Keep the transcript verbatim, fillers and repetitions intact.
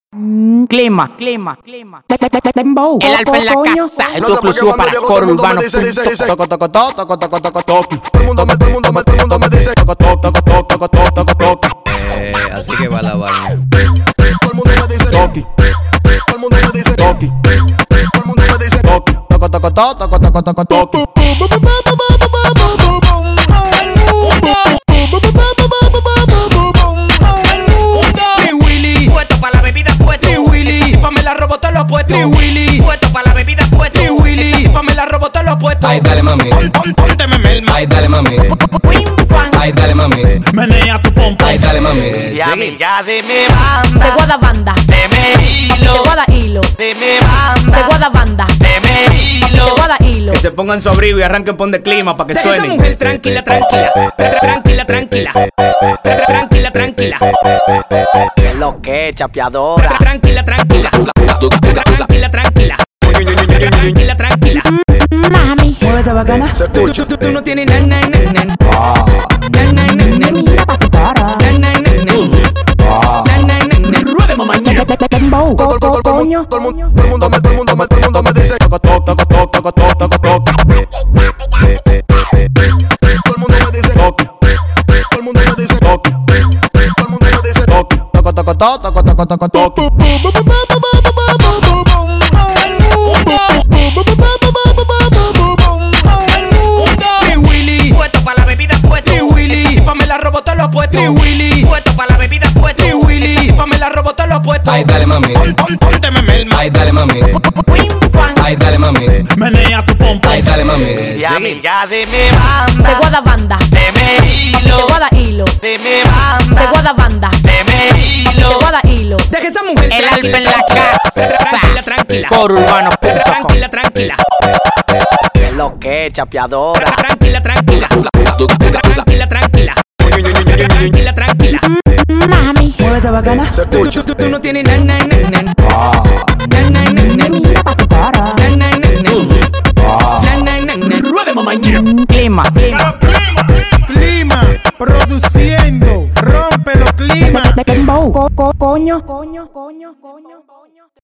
Mm, clima, clima, clima. Dembow. El alfa en la casa. Esto es exclusivo para Coro Urbano. Toco, toco, toco, toco, toco, toco, toco. Todo el mundo me, todo el mundo me, todo el mundo me dice toco, toco, toco, toco, toco, toco, toco. Eh, así que va la vaina. Todo el mundo me dice toki. Todo el mundo me dice toki. Todo el mundo me dice toki. Toco, toco, toco, toco, toco, toco, toco. Tri Willy, puesto pa' la bebida puesto. Tri Willy, pa' me la robo todos los puestos. Ay, dale mami. Pon, pon, pónteme melma. Ay, dale mami. Ay, dale mami. Menea tu pompa. Ay, dale mami. Ya, Sí. ya deme banda. Te guarda banda. Deme Te hilo. guarda hilo. Deme Te banda. guarda banda. Deme Te hilo. guarda hilo. Que se pongan su abrigo y arranquen pon de clima pa' que Deja esa suenen. mujer tranquila, tranquila. Tra- tra- Tranquila, tranquila. Tra- tra- Tranquila, tranquila. ¿Qué es lo que, Tra- chapeadora? tra- Tranquila, tranquila. Tra- Tranquila, tranquila. Tranquila, tranquila. Mami. Muévete bacana. Se Tú, escucha. tú, tú no tienes nan, nan, nan, nan. Nan, nan, nan, nan. Mira pa' tu cara. Nan, nan, nan, nan. Nan, nan, nan, nan. Ruede, mamá. Dembow. Todo el- todo el- todo el- Coño. todo el mundo- todo el mundo me, todo el mundo me, todo el mundo me dice toco, toco, toco, toco, toco, toco, toco, toco. Todo el mundo me dice toki. Todo el mundo me dice toki. Todo el mundo me dice toki. Toco, toco, toco, toco, toco, toco, toco. Tri Willy, puesto pa' la bebida puesto. Tri Willy, pa' me la robo todos los puestos. Tri Willy, puesto pa' la bebida puesto. Tri Willy, pa' me la robo todos los puestos. Ay, dale mami. Pon, pon, pónteme melma. Ay, dale mami. Ay, dale mami. Menea tu pompa. Ay, dale mami. Ya, Sí. ya deme Te banda. guarda banda. Deme Te hilo. guarda hilo. Deme Te banda. guarda banda. Deme Te hilo. guarda hilo. Deja esa mujer El tranquila, alfa en la tranquila. casa. Tranquila, tranquila. Coro Urbano punto com. Tranquila, tranquila. ¿Qué es lo que, chapeadora? Tranquila, tranquila. Tranquila, tranquila. Tranquila, tranquila. Mami. Muévete bacana. Se Tú, escucha. tú, tú no tienes nan, nan, nan, nan. Nan, nan, nan, nan. Mira pa' tu cara. Nan, nan, nan, nan. Nan, nan, nan, nan. Ruede, mamá. Clima, clima. Clima, produciendo, rompe los climas. Dembow. Co- co- Coño. Coño, coño, coño, coño.